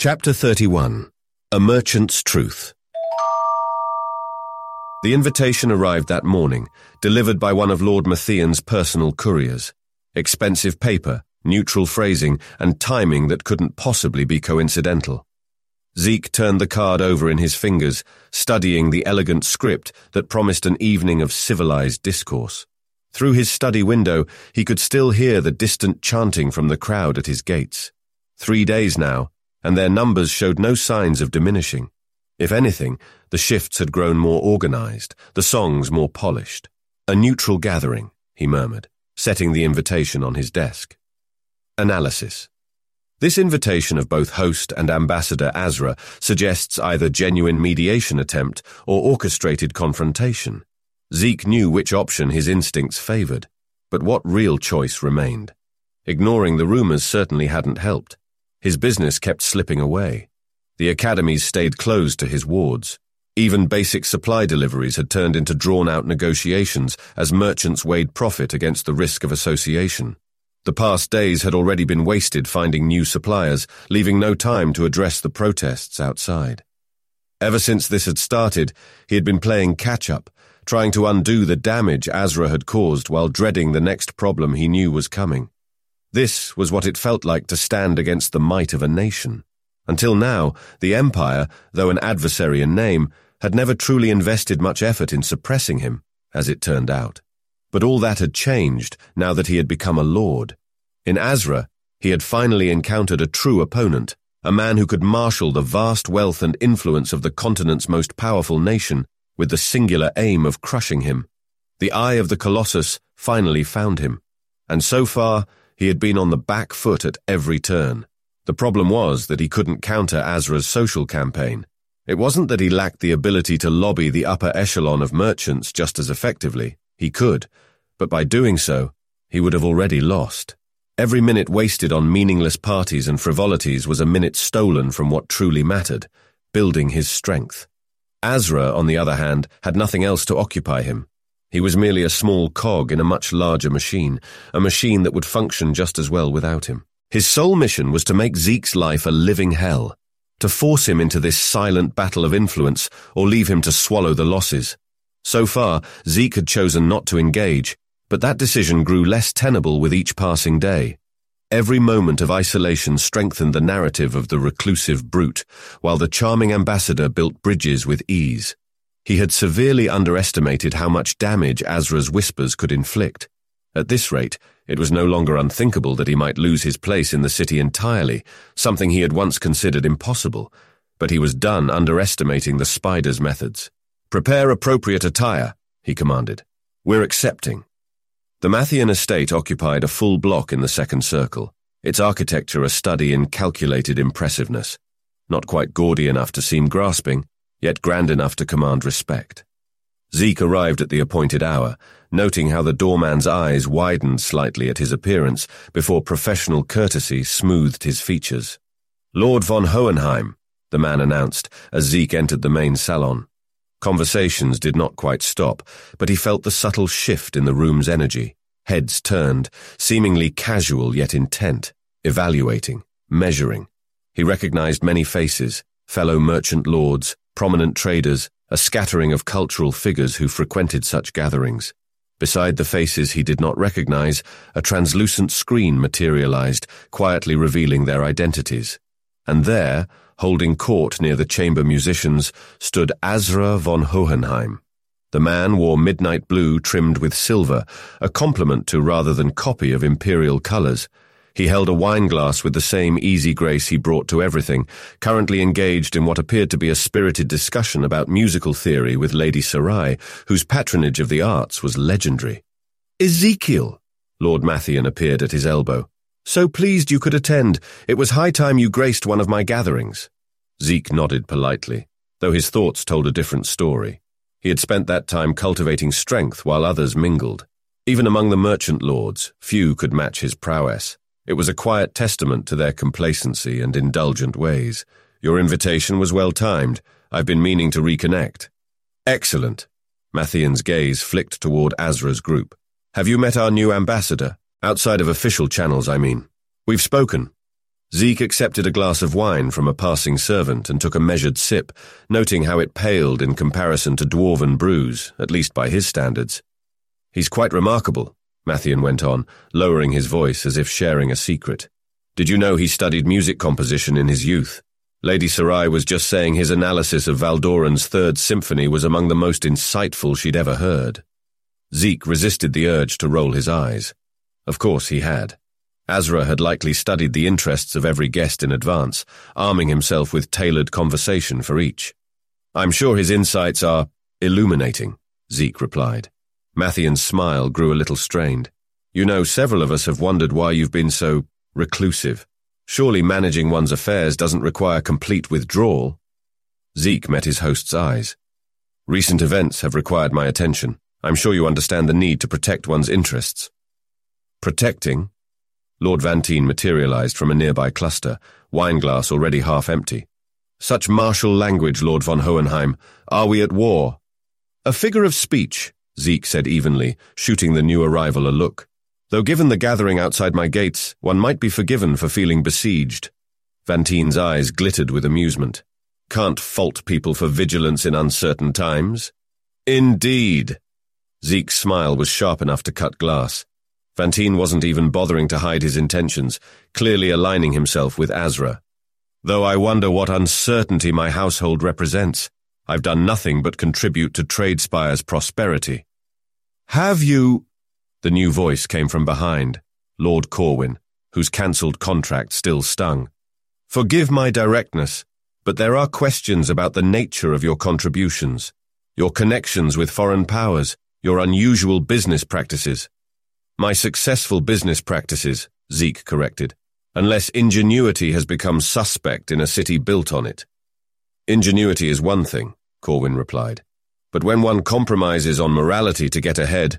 Chapter 31. A Merchant's Truth. The invitation arrived that morning, delivered by one of Lord Mathian's personal couriers. Expensive paper, neutral phrasing, and timing that couldn't possibly be coincidental. Zeke turned the card over in his fingers, studying the elegant script that promised an evening of civilized discourse. Through his study window, he could still hear the distant chanting from the crowd at his gates. 3 days now, and their numbers showed no signs of diminishing. If anything, the shifts had grown more organized, the songs more polished. A neutral gathering, he murmured, setting the invitation on his desk. Analysis. This invitation of both host and ambassador Azra suggests either genuine mediation attempt or orchestrated confrontation. Zeke knew which option his instincts favored, but what real choice remained? Ignoring the rumors certainly hadn't helped. His business kept slipping away. The academies stayed closed to his wards. Even basic supply deliveries had turned into drawn-out negotiations as merchants weighed profit against the risk of association. The past days had already been wasted finding new suppliers, leaving no time to address the protests outside. Ever since this had started, he had been playing catch-up, trying to undo the damage Azra had caused while dreading the next problem he knew was coming. This was what it felt like to stand against the might of a nation. Until now, the Empire, though an adversary in name, had never truly invested much effort in suppressing him, as it turned out. But all that had changed now that he had become a lord. In Azra, he had finally encountered a true opponent, a man who could marshal the vast wealth and influence of the continent's most powerful nation with the singular aim of crushing him. The eye of the Colossus finally found him, and so far, he had been on the back foot at every turn. The problem was that he couldn't counter Azra's social campaign. It wasn't that he lacked the ability to lobby the upper echelon of merchants just as effectively. He could, but by doing so, he would have already lost. Every minute wasted on meaningless parties and frivolities was a minute stolen from what truly mattered, building his strength. Azra, on the other hand, had nothing else to occupy him. He was merely a small cog in a much larger machine, a machine that would function just as well without him. His sole mission was to make Zeke's life a living hell, to force him into this silent battle of influence or leave him to swallow the losses. So far, Zeke had chosen not to engage, but that decision grew less tenable with each passing day. Every moment of isolation strengthened the narrative of the reclusive brute, while the charming ambassador built bridges with ease. He had severely underestimated how much damage Azra's whispers could inflict. At this rate, it was no longer unthinkable that he might lose his place in the city entirely, something he had once considered impossible, but he was done underestimating the spider's methods. "Prepare appropriate attire," he commanded. "We're accepting." The Mathian estate occupied a full block in the second circle, its architecture a study in calculated impressiveness. Not quite gaudy enough to seem grasping, yet grand enough to command respect. Zeke arrived at the appointed hour, noting how the doorman's eyes widened slightly at his appearance before professional courtesy smoothed his features. "Lord von Hohenheim," the man announced as Zeke entered the main salon. Conversations did not quite stop, but he felt the subtle shift in the room's energy. Heads turned, seemingly casual yet intent, evaluating, measuring. He recognized many faces, fellow merchant lords, prominent traders, a scattering of cultural figures who frequented such gatherings. Beside the faces he did not recognize, a translucent screen materialized, quietly revealing their identities. And there, holding court near the chamber musicians, stood Azra von Hohenheim. The man wore midnight blue trimmed with silver, a complement to rather than copy of imperial colors. He held a wineglass with the same easy grace he brought to everything, currently engaged in what appeared to be a spirited discussion about musical theory with Lady Sarai, whose patronage of the arts was legendary. "Ezekiel," Lord Mathian appeared at his elbow. "So pleased you could attend. It was high time you graced one of my gatherings." Zeke nodded politely, though his thoughts told a different story. He had spent that time cultivating strength while others mingled. Even among the merchant lords, few could match his prowess. It was a quiet testament to their complacency and indulgent ways. "Your invitation was well timed. I've been meaning to reconnect." "Excellent." Mathian's gaze flicked toward Azra's group. "Have you met our new ambassador? Outside of official channels, I mean." "We've spoken." Zeke accepted a glass of wine from a passing servant and took a measured sip, noting how it paled in comparison to dwarven brews, at least by his standards. "He's quite remarkable," Matthian went on, lowering his voice as if sharing a secret. "Did you know he studied music composition in his youth? Lady Sarai was just saying his analysis of Valdoran's Third Symphony was among the most insightful she'd ever heard." Zeke resisted the urge to roll his eyes. Of course he had. Azra had likely studied the interests of every guest in advance, arming himself with tailored conversation for each. "I'm sure his insights are illuminating," Zeke replied. Matthian's smile grew a little strained. "You know, several of us have wondered why you've been so reclusive. Surely managing one's affairs doesn't require complete withdrawal." Zeke met his host's eyes. "Recent events have required my attention. I'm sure you understand the need to protect one's interests." "Protecting?" Lord Vantine materialized from a nearby cluster, wineglass already half empty. "Such martial language, Lord von Hohenheim. Are we at war?" "A figure of speech," Zeke said evenly, shooting the new arrival a look. "Though given the gathering outside my gates, one might be forgiven for feeling besieged." Vantine's eyes glittered with amusement. "Can't fault people for vigilance in uncertain times." "Indeed." Zeke's smile was sharp enough to cut glass. Vantine wasn't even bothering to hide his intentions, clearly aligning himself with Azra. "Though I wonder what uncertainty my household represents. I've done nothing but contribute to Tradespire's prosperity." "Have you—" The new voice came from behind, Lord Corwin, whose cancelled contract still stung. "Forgive my directness, but there are questions about the nature of your contributions, your connections with foreign powers, your unusual business practices." "My successful business practices," Zeke corrected, "unless ingenuity has become suspect in a city built on it." "Ingenuity is one thing," Corwin replied, "but when one compromises on morality to get ahead,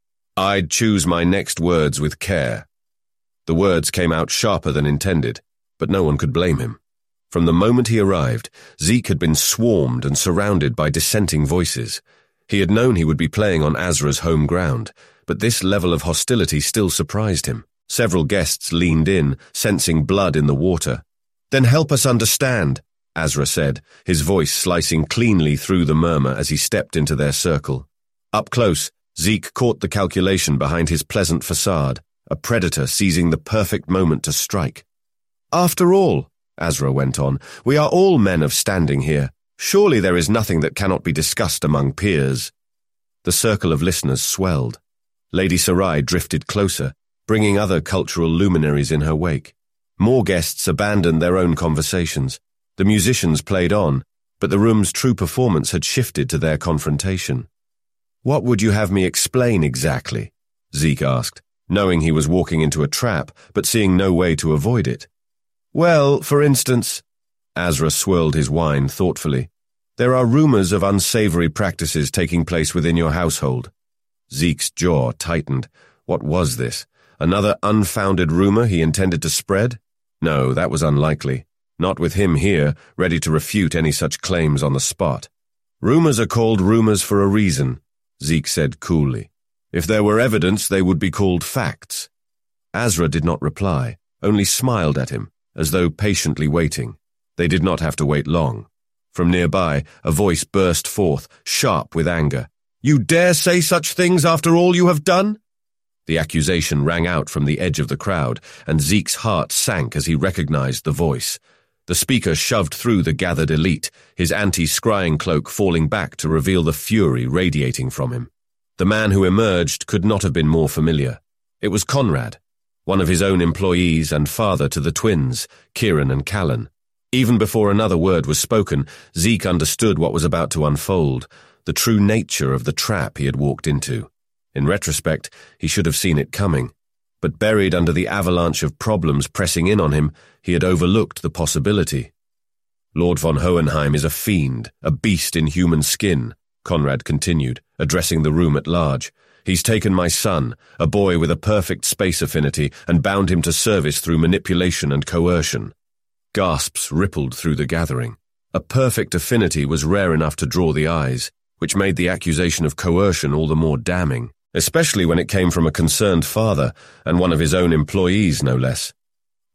I'd choose my next words with care." The words came out sharper than intended, but no one could blame him. From the moment he arrived, Zeke had been swarmed and surrounded by dissenting voices. He had known he would be playing on Azra's home ground, but this level of hostility still surprised him. Several guests leaned in, sensing blood in the water. "Then help us understand," Azra said, his voice slicing cleanly through the murmur as he stepped into their circle. Up close, Zeke caught the calculation behind his pleasant facade, a predator seizing the perfect moment to strike. "After all," Azra went on, "we are all men of standing here. Surely there is nothing that cannot be discussed among peers." The circle of listeners swelled. Lady Sarai drifted closer, bringing other cultural luminaries in her wake. More guests abandoned their own conversations. The musicians played on, but the room's true performance had shifted to their confrontation. "What would you have me explain exactly?" Zeke asked, knowing he was walking into a trap, but seeing no way to avoid it. "Well, for instance," Azra swirled his wine thoughtfully, "there are rumors of unsavory practices taking place within your household." Zeke's jaw tightened. What was this? Another unfounded rumor he intended to spread? No, that was unlikely. Not with him here, ready to refute any such claims on the spot. "Rumors are called rumors for a reason," Zeke said coolly. "If there were evidence, they would be called facts." Azra did not reply, only smiled at him, as though patiently waiting. They did not have to wait long. From nearby, a voice burst forth, sharp with anger. "You dare say such things after all you have done?" The accusation rang out from the edge of the crowd, and Zeke's heart sank as he recognized the voice. The speaker shoved through the gathered elite, his anti-scrying cloak falling back to reveal the fury radiating from him. The man who emerged could not have been more familiar. It was Conrad, one of his own employees and father to the twins, Kieran and Callan. Even before another word was spoken, Zeke understood what was about to unfold, the true nature of the trap he had walked into. In retrospect, he should have seen it coming, but buried under the avalanche of problems pressing in on him, he had overlooked the possibility. "Lord von Hohenheim is a fiend, a beast in human skin," Conrad continued, addressing the room at large. "He's taken my son, a boy with a perfect space affinity, and bound him to service through manipulation and coercion." Gasps rippled through the gathering. A perfect affinity was rare enough to draw the eyes, which made the accusation of coercion all the more damning, especially when it came from a concerned father and one of his own employees, no less.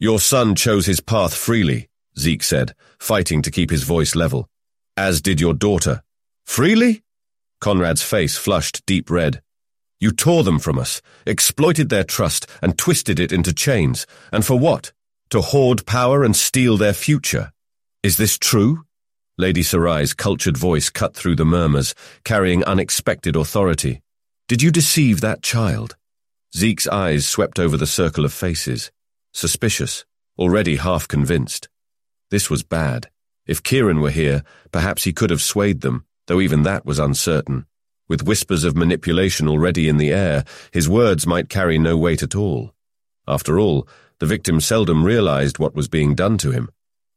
Your son chose his path freely, Zeke said, fighting to keep his voice level. As did your daughter. Freely? Conrad's face flushed deep red. You tore them from us, exploited their trust, and twisted it into chains. And for what? To hoard power and steal their future. Is this true? Lady Sarai's cultured voice cut through the murmurs, carrying unexpected authority. Did you deceive that child? Zeke's eyes swept over the circle of faces. Suspicious, already half convinced. This was bad. If Kieran were here, perhaps he could have swayed them, though even that was uncertain. With whispers of manipulation already in the air, his words might carry no weight at all. After all, the victim seldom realized what was being done to him.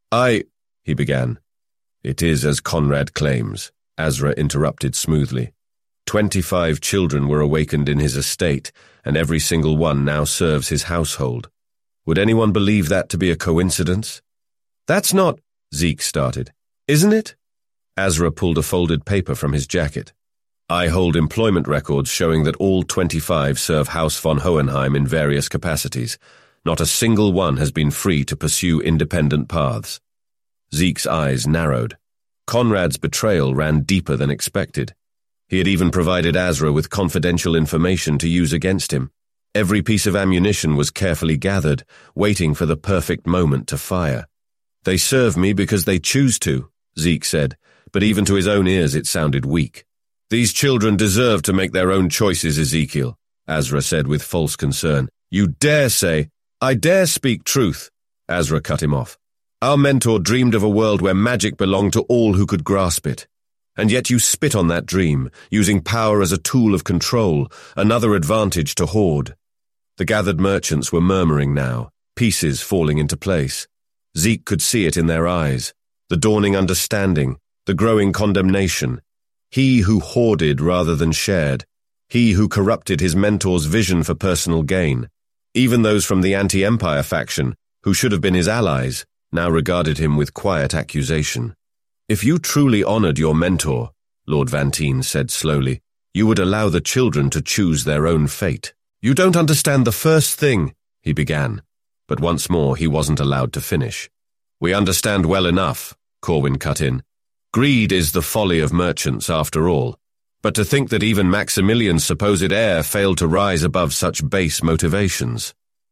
He began. It is as Conrad claims, Azra interrupted smoothly. 25 children were awakened in his estate, and every single one now serves his household. Would anyone believe that to be a coincidence? That's not, Zeke started. Isn't it? Azra pulled a folded paper from his jacket. I hold employment records showing that all 25 serve House von Hohenheim in various capacities. Not a single one has been free to pursue independent paths. Zeke's eyes narrowed. Conrad's betrayal ran deeper than expected. He had even provided Azra with confidential information to use against him. Every piece of ammunition was carefully gathered, waiting for the perfect moment to fire. They serve me because they choose to, Zeke said, but even to his own ears it sounded weak. These children deserve to make their own choices, Ezekiel, Azra said with false concern. You dare say, I dare speak truth, Azra cut him off. Our mentor dreamed of a world where magic belonged to all who could grasp it. And yet you spit on that dream, using power as a tool of control, another advantage to hoard. The gathered merchants were murmuring now, pieces falling into place. Zeke could see it in their eyes, the dawning understanding, the growing condemnation. He who hoarded rather than shared, he who corrupted his mentor's vision for personal gain. Even those from the anti-Empire faction, who should have been his allies, now regarded him with quiet accusation. If you truly honored your mentor, Lord Vantine said slowly, you would allow the children to choose their own fate. You don't understand the first thing, he began, but once more he wasn't allowed to finish. We understand well enough, Corwin cut in. Greed is the folly of merchants, after all. But to think that even Maximilian's supposed heir failed to rise above such base motivations.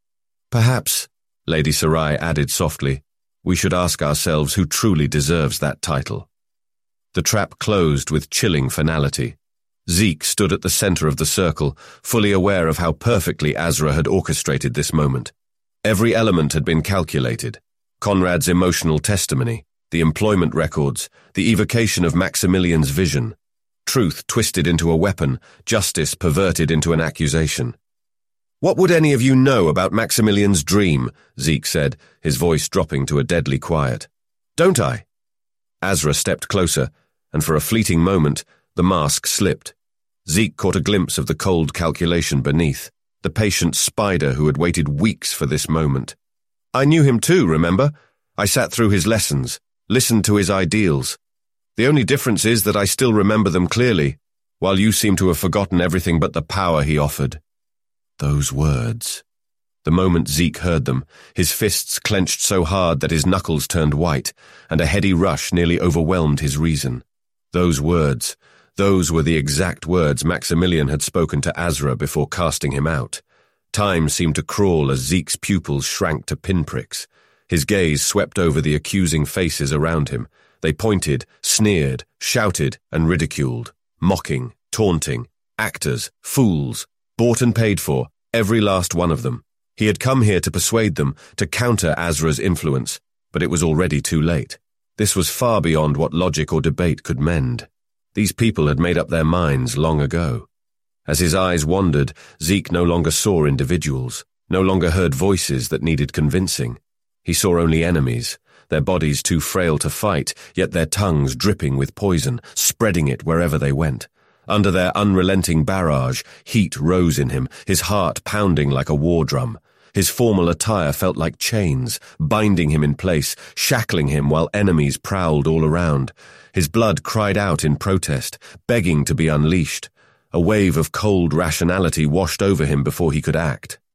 Perhaps, Lady Sarai added softly, we should ask ourselves who truly deserves that title. The trap closed with chilling finality. Zeke stood at the center of the circle, fully aware of how perfectly Azra had orchestrated this moment. Every element had been calculated. Conrad's emotional testimony, the employment records, the evocation of Maximilian's vision. Truth twisted into a weapon, justice perverted into an accusation. What would any of you know about Maximilian's dream? Zeke said, his voice dropping to a deadly quiet. Don't I? Azra stepped closer, and for a fleeting moment, the mask slipped. Zeke caught a glimpse of the cold calculation beneath, the patient spider who had waited weeks for this moment. I knew him too, remember? I sat through his lessons, listened to his ideals. The only difference is that I still remember them clearly, while you seem to have forgotten everything but the power he offered. Those words. The moment Zeke heard them, his fists clenched so hard that his knuckles turned white, and a heady rush nearly overwhelmed his reason. Those words, those were the exact words Maximilian had spoken to Azra before casting him out. Time seemed to crawl as Zeke's pupils shrank to pinpricks. His gaze swept over the accusing faces around him. They pointed, sneered, shouted, and ridiculed, mocking, taunting, actors, fools, bought and paid for, every last one of them. He had come here to persuade them, to counter Azra's influence, but it was already too late. This was far beyond what logic or debate could mend. These people had made up their minds long ago. As his eyes wandered, Zeke no longer saw individuals, no longer heard voices that needed convincing. He saw only enemies, their bodies too frail to fight, yet their tongues dripping with poison, spreading it wherever they went. Under their unrelenting barrage, heat rose in him, his heart pounding like a war drum. His formal attire felt like chains, binding him in place, shackling him while enemies prowled all around. His blood cried out in protest, begging to be unleashed. A wave of cold rationality washed over him before he could act.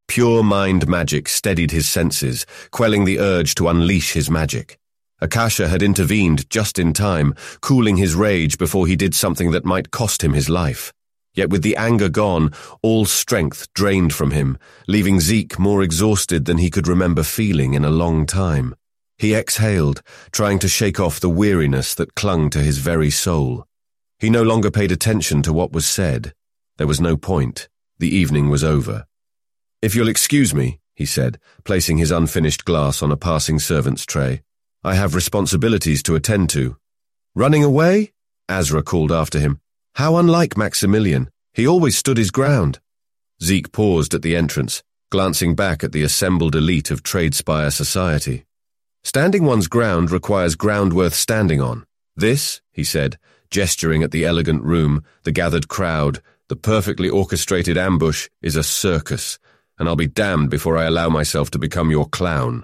Pure mind magic steadied his senses, quelling the urge to unleash his magic. Akasha had intervened just in time, cooling his rage before he did something that might cost him his life. Yet with the anger gone, all strength drained from him, leaving Zeke more exhausted than he could remember feeling in a long time. He exhaled, trying to shake off the weariness that clung to his very soul. He no longer paid attention to what was said. There was no point. The evening was over. "If you'll excuse me," he said, placing his unfinished glass on a passing servant's tray. "I have responsibilities to attend to." "Running away?" Azra called after him. "How unlike Maximilian. He always stood his ground." Zeke paused at the entrance, glancing back at the assembled elite of Tradespire society. "Standing one's ground requires ground worth standing on. This," he said, gesturing at the elegant room, the gathered crowd, the perfectly orchestrated ambush, "is a circus, and I'll be damned before I allow myself to become your clown."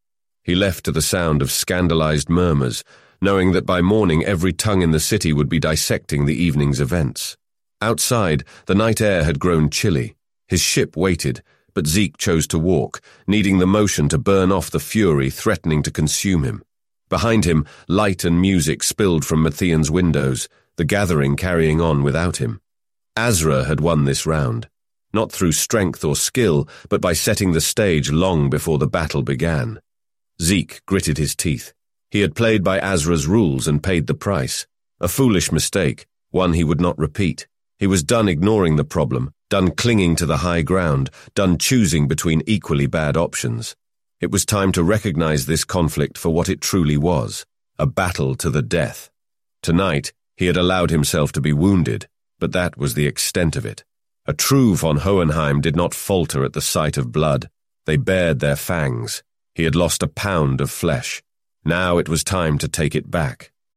He left to the sound of scandalized murmurs, knowing that by morning every tongue in the city would be dissecting the evening's events. Outside, the night air had grown chilly. His ship waited, but Zeke chose to walk, needing the motion to burn off the fury threatening to consume him. Behind him, light and music spilled from Matthian's windows, the gathering carrying on without him. Azra had won this round, not through strength or skill, but by setting the stage long before the battle began. Zeke gritted his teeth. He had played by Azra's rules and paid the price. A foolish mistake, one he would not repeat. He was done ignoring the problem, done clinging to the high ground, done choosing between equally bad options. It was time to recognize this conflict for what it truly was, a battle to the death. Tonight, he had allowed himself to be wounded, but that was the extent of it. A true von Hohenheim did not falter at the sight of blood. They bared their fangs. He had lost a pound of flesh. Now it was time to take it back.